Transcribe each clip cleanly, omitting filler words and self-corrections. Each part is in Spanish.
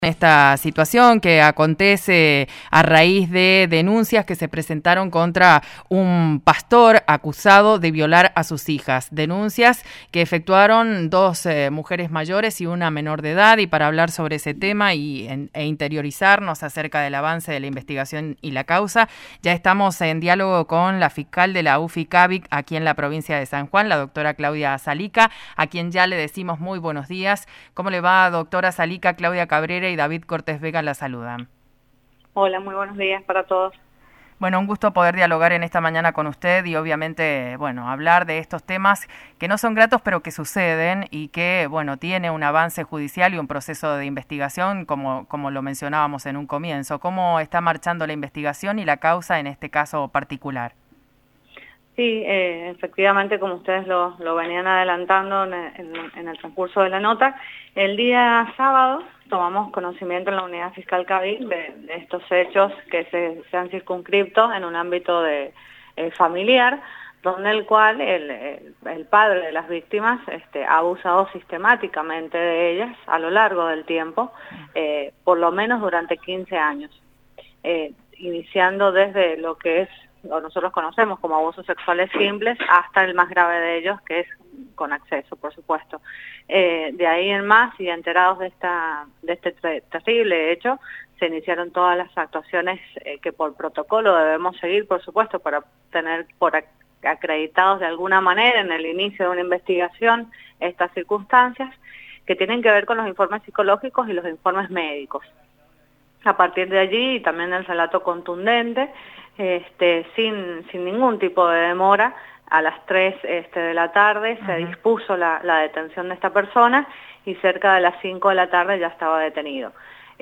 Esta situación que acontece a raíz de denuncias que se presentaron contra un pastor acusado de violar a sus hijas. Denuncias que efectuaron dos mujeres mayores y una menor de edad. Y para hablar sobre ese tema e interiorizarnos acerca del avance de la investigación y la causa, ya estamos en diálogo con la fiscal de la UFI-CAVIC aquí en la provincia de San Juan, la doctora Claudia Salica, a quien ya le decimos muy buenos días. ¿Cómo le va, doctora Salica? Claudia Cabrera y David Cortés Vega la saludan. Hola, muy buenos días para todos. Bueno, un gusto poder dialogar en esta mañana con usted y obviamente, bueno, hablar de estos temas que no son gratos pero que suceden y que, bueno, tiene un avance judicial y un proceso de investigación como lo mencionábamos en un comienzo. ¿Cómo está marchando la investigación y la causa en este caso particular? Sí, efectivamente, como ustedes lo venían adelantando en el transcurso de la nota, el día sábado tomamos conocimiento en la Unidad Fiscal CAVIC de estos hechos que se han circunscrito en un ámbito familiar, donde el cual el padre de las víctimas ha abusado sistemáticamente de ellas a lo largo del tiempo, por lo menos durante 15 años, iniciando desde lo que es o nosotros conocemos como abusos sexuales simples, hasta el más grave de ellos, que es con acceso, por supuesto. De ahí en más, y enterados de este terrible hecho, se iniciaron todas las actuaciones que por protocolo debemos seguir, por supuesto, para tener acreditados de alguna manera en el inicio de una investigación estas circunstancias que tienen que ver con los informes psicológicos y los informes médicos. A partir de allí, y también el relato contundente, sin ningún tipo de demora, a las 3 de la tarde se dispuso la detención de esta persona y cerca de las 5 de la tarde ya estaba detenido.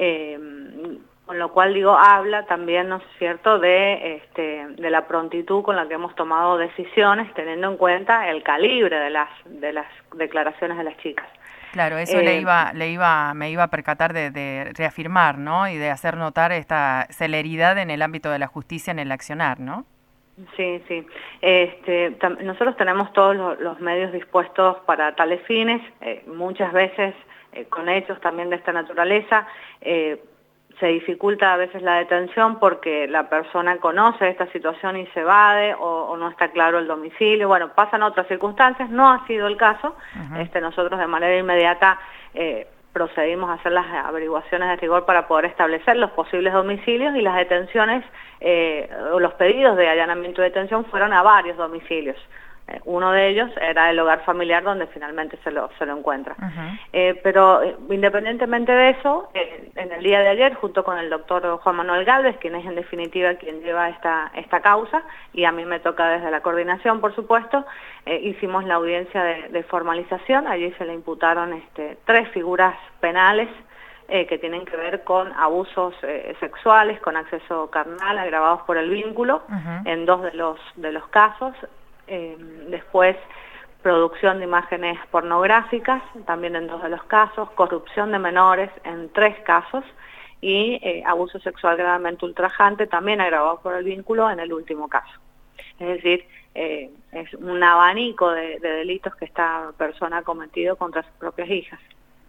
Con lo cual, habla también, ¿no es cierto?, de la prontitud con la que hemos tomado decisiones, teniendo en cuenta el calibre de las declaraciones de las chicas. Claro, eso me iba a percatar de reafirmar, ¿no? Y de hacer notar esta celeridad en el ámbito de la justicia en el accionar, ¿no? Sí, sí. Nosotros tenemos todos los medios dispuestos para tales fines, muchas veces con hechos también de esta naturaleza, se dificulta a veces la detención porque la persona conoce esta situación y se evade o no está claro el domicilio. Bueno, pasan otras circunstancias, no ha sido el caso. Nosotros de manera inmediata procedimos a hacer las averiguaciones de rigor para poder establecer los posibles domicilios y las detenciones o los pedidos de allanamiento y detención fueron a varios domicilios. Uno de ellos era el hogar familiar donde finalmente se lo encuentra. Pero independientemente de eso, en el día de ayer, junto con el doctor Juan Manuel Gálvez, quien es en definitiva quien lleva esta causa, y a mí me toca desde la coordinación, por supuesto, hicimos la audiencia de formalización. Allí se le imputaron 3 figuras penales que tienen que ver con abusos sexuales, con acceso carnal agravados por el vínculo, en 2 de los casos. Después, producción de imágenes pornográficas, también en 2 de los casos, corrupción de menores en 3 casos y abuso sexual gravemente ultrajante, también agravado por el vínculo en el último caso. Es decir, es un abanico de delitos que esta persona ha cometido contra sus propias hijas.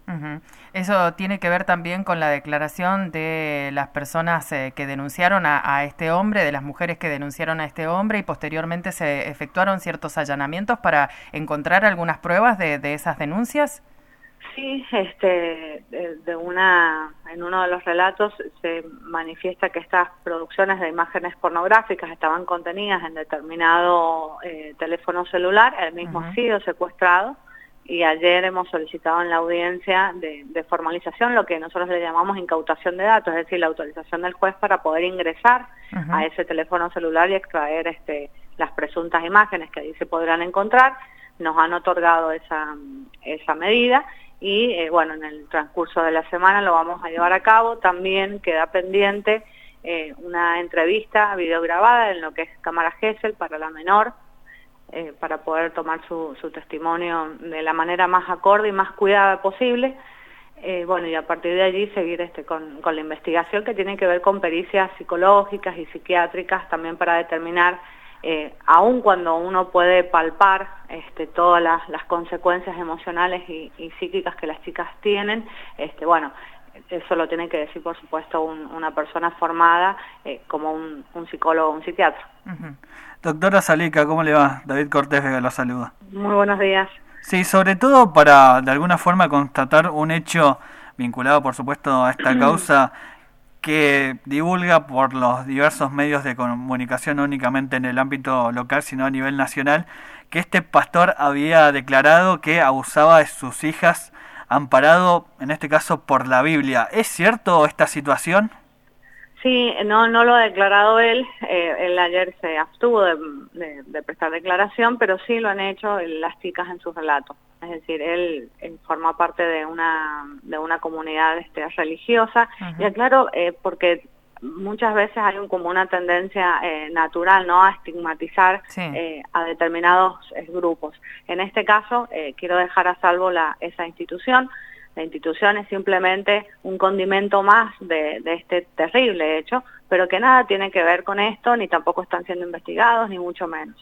Eso tiene que ver también con la declaración de las personas que denunciaron a este hombre, de las mujeres que denunciaron a este hombre, y posteriormente se efectuaron ciertos allanamientos para encontrar algunas pruebas de esas denuncias. Sí, en uno de los relatos se manifiesta que estas producciones de imágenes pornográficas estaban contenidas en determinado teléfono celular, el mismo ha sido secuestrado. Y ayer hemos solicitado en la audiencia de formalización lo que nosotros le llamamos incautación de datos, es decir, la autorización del juez para poder ingresar a ese teléfono celular y extraer las presuntas imágenes que ahí se podrán encontrar. Nos han otorgado esa medida y bueno, en el transcurso de la semana lo vamos a llevar a cabo. También queda pendiente una entrevista videograbada en lo que es cámara Gesell para la menor, para poder tomar su testimonio de la manera más acorde y más cuidada posible. Bueno, y a partir de allí seguir con la investigación que tiene que ver con pericias psicológicas y psiquiátricas también para determinar, aun cuando uno puede palpar todas las consecuencias emocionales y psíquicas que las chicas tienen, bueno, eso lo tiene que decir, por supuesto, una persona formada como un psicólogo o un psiquiatra. Doctora Salica, ¿cómo le va? David Cortés Vega la saluda. Muy buenos días. Sí, sobre todo para, de alguna forma, constatar un hecho vinculado, por supuesto, a esta causa que divulga por los diversos medios de comunicación, no únicamente en el ámbito local, sino a nivel nacional, que este pastor había declarado que abusaba de sus hijas, amparado, en este caso, por la Biblia. ¿Es cierto esta situación? Sí, no lo ha declarado él. Él ayer se abstuvo de prestar declaración, pero sí lo han hecho las chicas en sus relatos. Es decir, él forma parte de una comunidad religiosa. Y aclaro, porque muchas veces hay como una tendencia natural, ¿no?, a estigmatizar a determinados grupos. En este caso, quiero dejar a salvo esa institución. La institución es simplemente un condimento más de este terrible hecho, pero que nada tiene que ver con esto, ni tampoco están siendo investigados, ni mucho menos.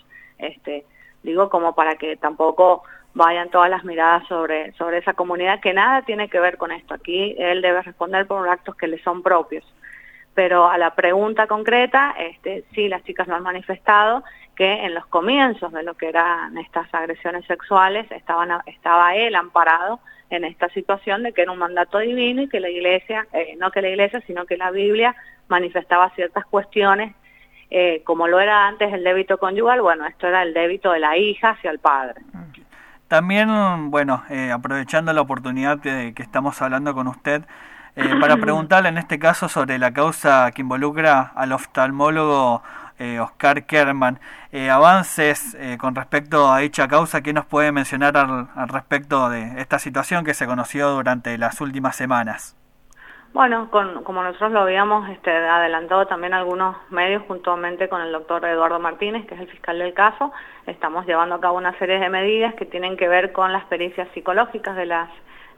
Digo, como para que tampoco vayan todas las miradas sobre esa comunidad, que nada tiene que ver con esto. Aquí él debe responder por actos que le son propios. Pero a la pregunta concreta, sí, las chicas lo han manifestado, que en los comienzos de lo que eran estas agresiones sexuales estaba él amparado en esta situación de que era un mandato divino y que la Iglesia, no que la Iglesia, sino que la Biblia manifestaba ciertas cuestiones, como lo era antes el débito conyugal. Bueno, esto era el débito de la hija hacia el padre. También, bueno, aprovechando la oportunidad que estamos hablando con usted, para preguntarle en este caso sobre la causa que involucra al oftalmólogo Oscar Kerman, avances con respecto a dicha causa, ¿qué nos puede mencionar al respecto de esta situación que se conoció durante las últimas semanas? Bueno, como nosotros lo habíamos adelantado también algunos medios, juntamente con el doctor Eduardo Martínez, que es el fiscal del caso, estamos llevando a cabo una serie de medidas que tienen que ver con las pericias psicológicas de las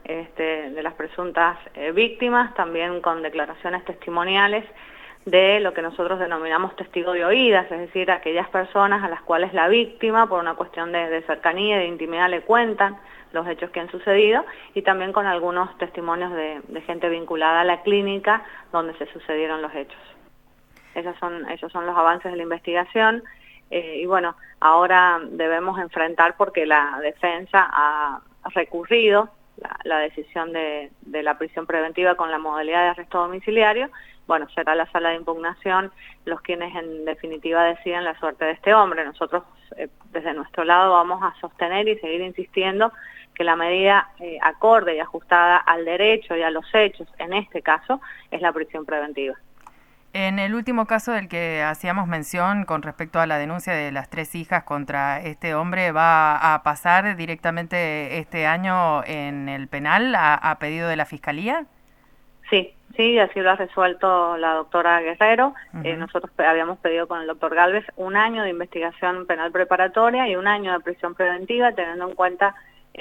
presuntas víctimas, también con declaraciones testimoniales de lo que nosotros denominamos testigo de oídas, es decir, aquellas personas a las cuales la víctima, por una cuestión de cercanía y de intimidad, le cuentan los hechos que han sucedido, y también con algunos testimonios de gente vinculada a la clínica donde se sucedieron los hechos. Esos son los avances de la investigación, y bueno, ahora debemos enfrentar, porque la defensa ha recurrido la decisión de la prisión preventiva con la modalidad de arresto domiciliario. Bueno, será la sala de impugnación los quienes en definitiva deciden la suerte de este hombre. Nosotros desde nuestro lado vamos a sostener y seguir insistiendo que la medida acorde y ajustada al derecho y a los hechos, en este caso, es la prisión preventiva. En el último caso del que hacíamos mención con respecto a la denuncia de las 3 hijas contra este hombre, ¿va a pasar directamente este año en el penal a pedido de la Fiscalía? Sí, así lo ha resuelto la doctora Guerrero. Nosotros habíamos pedido con el doctor Gálvez 1 año de investigación penal preparatoria y 1 año de prisión preventiva, teniendo en cuenta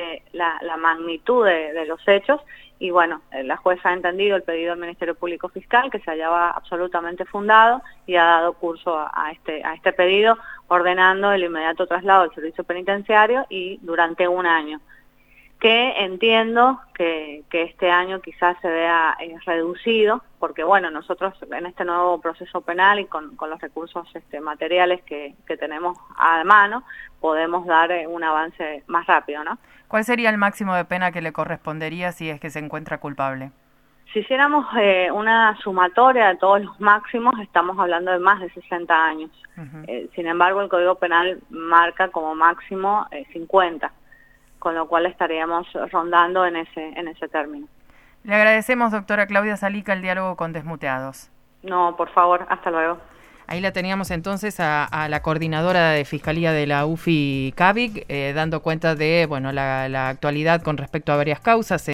la magnitud de los hechos. Y bueno, la jueza ha entendido el pedido del Ministerio Público Fiscal, que se hallaba absolutamente fundado, y ha dado curso a este pedido, ordenando el inmediato traslado al servicio penitenciario y durante 1 año. Que entiendo que este año quizás se vea reducido, porque bueno, nosotros en este nuevo proceso penal y con los recursos materiales que tenemos a mano, podemos dar un avance más rápido, ¿no? ¿Cuál sería el máximo de pena que le correspondería si es que se encuentra culpable? Si hiciéramos una sumatoria de todos los máximos, estamos hablando de más de 60 años. Sin embargo, el Código Penal marca como máximo 50. Con lo cual estaríamos rondando en ese término. Le agradecemos, doctora Claudia Salica, el diálogo con Desmuteados. No, por favor, hasta luego. Ahí la teníamos entonces a la coordinadora de Fiscalía de la UFI CABIC, dando cuenta de la actualidad con respecto a varias causas.